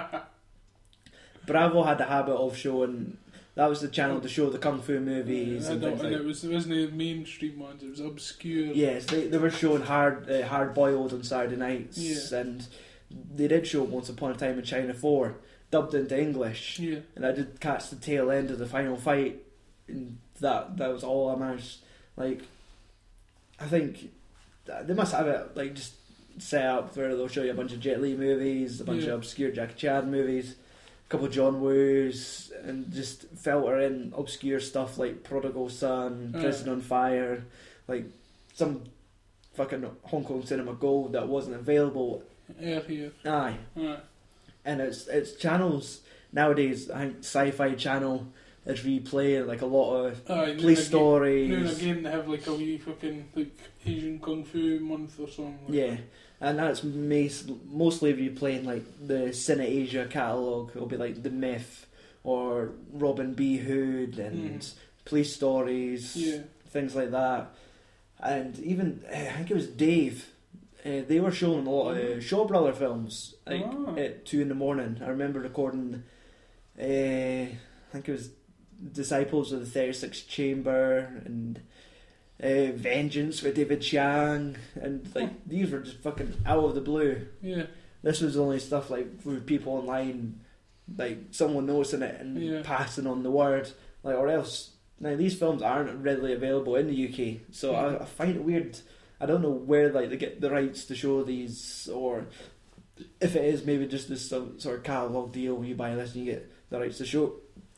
Bravo had the habit of showing, that was the channel to show the Kung Fu movies I and don't, things and like it was it wasn't the mainstream ones. It was obscure. Yes, they, they were showing hard uh, hard boiled on Saturday nights, Yeah. and they did show Once Upon a Time in China four, dubbed into English, Yeah. and I did catch the tail end of the final fight, and that that was all I managed. Like, I think they must have it like just set up where they'll show you a bunch of Jet Li movies, a bunch Yeah. of obscure Jackie Chan movies, a couple of John Woos, and just filter in obscure stuff like Prodigal Son, Uh. Prison on Fire, like some fucking Hong Kong Cinema Gold that wasn't available. Air here. Aye. Aye. And it's it's channels nowadays. I think Sci-Fi Channel is replaying like a lot of Aye, police stories. Now and again they have like a wee fucking like Asian Kung Fu month or something. Like Yeah, and that's mas- mostly replaying like the Cine Asia catalogue. It'll be like The Myth or Robin B. Hood and Mm. police stories, Yeah. things like that. And even I think it was Dave. Uh, they were showing a lot of Shaw Brother films like Ah. at two in the morning. I remember recording. Uh, I think it was Disciples of the thirty-sixth Chamber and uh, Vengeance with David Chiang, and like these were just fucking out of the blue. Yeah. This was only stuff like with people online, like someone noticing it and Yeah. passing on the word, like or else. Now these films aren't readily available in the U K, so Yeah. I, I find it weird. I don't know where like they get the rights to show these, or if it is maybe just this some sort of catalogue deal where you buy this and you get the rights to show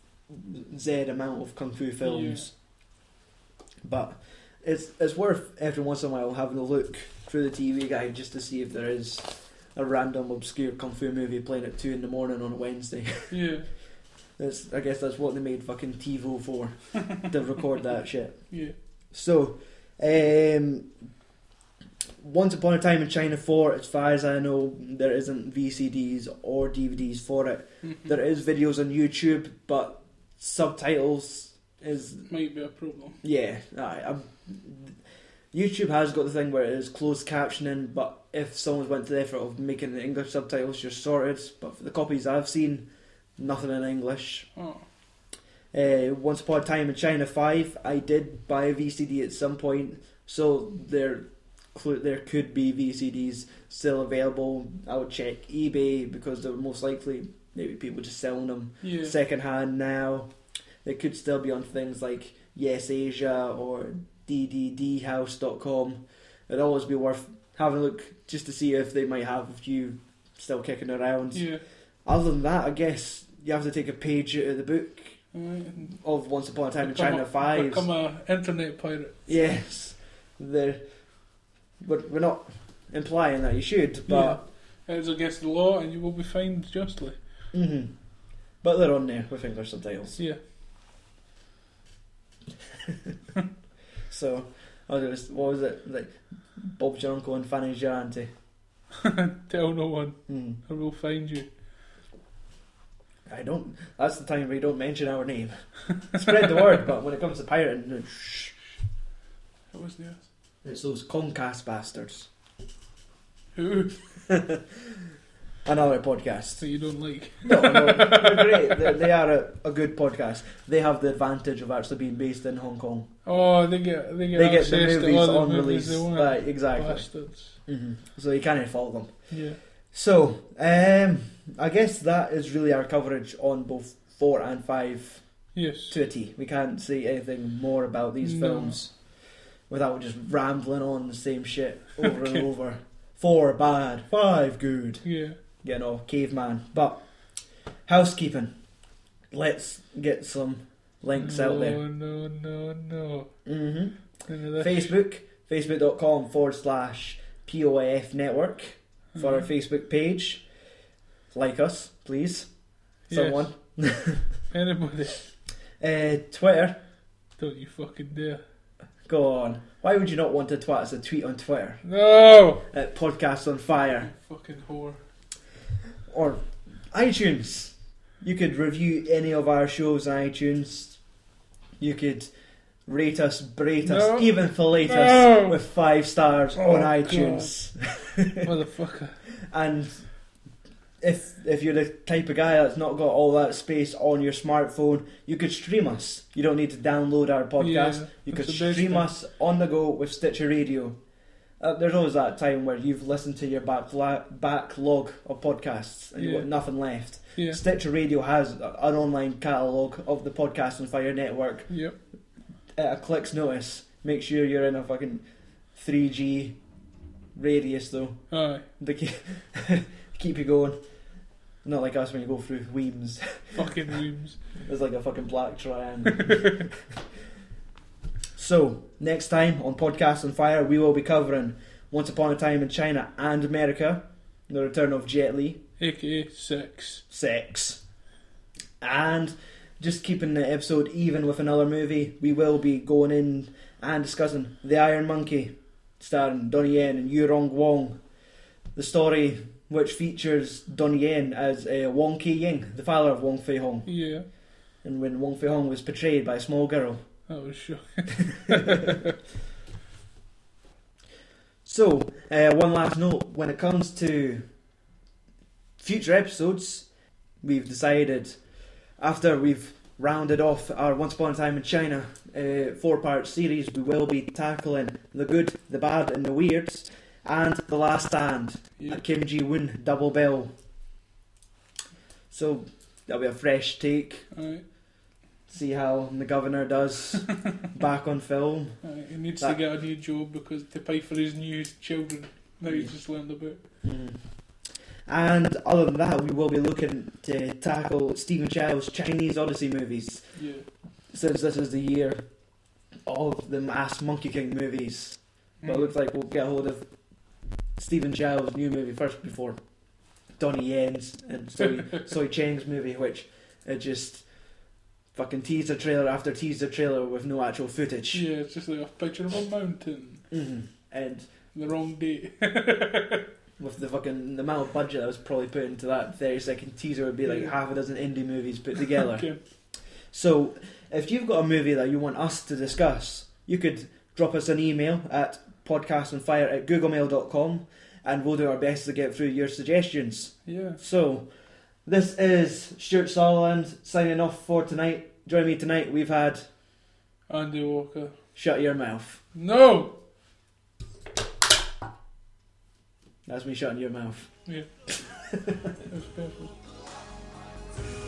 Z amount of kung fu films. But it's it's worth every once in a while having a look through the T V guide just to see if there is a random obscure kung fu movie playing at two in the morning on a Wednesday. Yeah. That's, I guess that's what they made fucking TiVo for, to record that shit. Yeah. So, um, Once Upon a Time in China four, as far as I know, there isn't V C Ds or D V Ds for it. Mhm. There is videos on YouTube, but subtitles is, Might be a problem. yeah. I, I'm, YouTube has got the thing where it is closed captioning, but if someone's went to the effort of making the English subtitles, you're sorted. But for the copies I've seen, nothing in English. Oh. Uh, Once Upon a Time in China five, I did buy a V C D at some point, so there cl- there could be V C Ds still available. I would check eBay because they're most likely maybe people just selling them Yeah. second hand now. They could still be on things like Yes Asia or D D D house dot com. It'd always be worth having a look just to see if they might have a few still kicking around. Yeah. Other than that, I guess you have to take a page out of the book Right. of Once Upon a Time in Become China a- five. Become a internet pirate. Yes, they're, we're, we're not implying that you should, but It is against the law and you will be fined justly. mhm. But they're on there with English subtitles. Yeah. So, I was just, what was it like? Bob's your uncle and Fanny's your auntie. Tell no one Hmm. or we'll find you. I don't. That's the time where you don't mention our name. Spread the word, but when it comes to pirating, shh. What was this? It's those Comcast bastards. Who? Another podcast. That you don't like. No, no, they're great. They're, they are a, a good podcast. They have the advantage of actually being based in Hong Kong. Oh, they get they get They get access the to movies all the on movies release. they want. Right, exactly. Bastards. hmm So you can't fault them. Yeah. So, um, I guess that is really our coverage on both four and five Yes. to a T. We can't say anything more about these No. films without just rambling on the same shit over and Okay. over. Four bad, five good. Yeah. You know, caveman. But housekeeping. Let's get some links no, out there. No, no, no. hmm None of that. Facebook, facebook.com forward slash POIF network for our Mhm. Facebook page. Like us, please. Yes. Someone. Anybody. Uh, Twitter. Don't you fucking dare. Go on. Why would you not want to twat us a tweet on Twitter? No! At Podcast on Fire. You fucking whore. Or iTunes. You could review any of our shows on iTunes. You could rate us, berate us, No. even fillet No. us with five stars Oh, on iTunes. Motherfucker. And if if you're the type of guy that's not got all that space on your smartphone, you could stream us. You don't need to download our podcast. Yeah, you could that's the best stream thing. us on the go with Stitcher Radio. Uh, there's always that time where you've listened to your backla- backlog of podcasts and you've Yeah. got nothing left. Yeah. Stitcher Radio has a- an online catalogue of the Podcast on Fire network. Yep. At a click's notice, make sure you're in a fucking three G radius though. Aye. They keep, keep you going. Not like us when you go through Weems. Fucking Weems. There's like a fucking black triangle. So, next time on Podcast on Fire, we will be covering Once Upon a Time in China and America, the return of Jet Li. A K A Sex. Sex. And just keeping the episode even with another movie, we will be going in and discussing The Iron Monkey, starring Donnie Yen and Yurong Wong. The story which features Donnie Yen as uh, Wong Ki-ying, the father of Wong Fei-hong. Yeah. And when Wong Fei-hong was portrayed by a small girl. That was shocking. So, uh, one last note, when it comes to future episodes, we've decided, after we've rounded off our Once Upon a Time in China uh, four-part series, we will be tackling the good, the bad and the weirds, and The Last Stand, Yep. a Kim Ji-woon double bill. So, that'll be a fresh take, Aye. see how the governor does back on film. Aye. He needs That- to get a new job because to pay for his new children that he's just learned about. Mm. And other than that, we will be looking to tackle Stephen Chow's Chinese Odyssey movies, Yeah. since this is the year of the mass Monkey King movies. But it Mm. looks like we'll get hold of Stephen Chow's new movie first before Donnie Yen's and Soy, Soy Cheng's movie, which it just fucking teaser trailer after teaser trailer with no actual footage. Yeah, it's just like a picture of a mountain. Mm-hmm. And The wrong date. with the fucking the amount of budget that was probably put into that thirty second teaser would be like Yeah. half a dozen indie movies put together. Okay. So, if you've got a movie that you want us to discuss, you could drop us an email at podcastonfire at googlemail dot com and we'll do our best to get through your suggestions. Yeah. So, this is Stuart Sutherland signing off for tonight. Join me tonight, we've had Andy Walker. Shut Your Mouth. No! That's me shutting your mouth. Yeah. That was perfect.